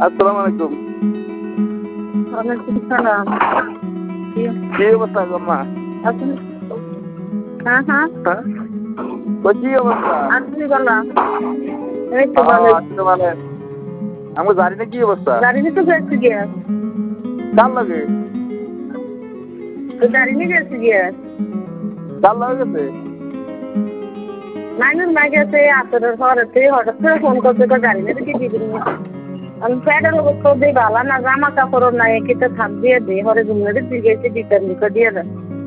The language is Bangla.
আসসালামু আলাইকুম। ওয়ালাইকুম সালাম। কি অবস্থা আম্মা? আপনি? হ্যাঁ হ্যাঁ হ্যাঁ? কি অবস্থা? আপনি বলা এই তো ভালো। আজকে মানে আমি জানি না কি অবস্থা। গাড়ি নিতে গেছি গিয়া, কার লাগে? গাড়ি নিয়ে গেছি গিয়া। কার লাগে গেছে? নাইনুর মা গেছে আসরের পরেতে হঠাৎ করে ফোন করছে তো গাড়ি নিয়ে কি দিবি নি। আমি প্যাডের অবস্থা দিয়ে ভালো না, জামা কাপড় নাই, কিতে থাক দিয়ে দে হরে ঘুমিয়ে দিয়ে গেছে দিতার নিকো দিয়ে দেয়।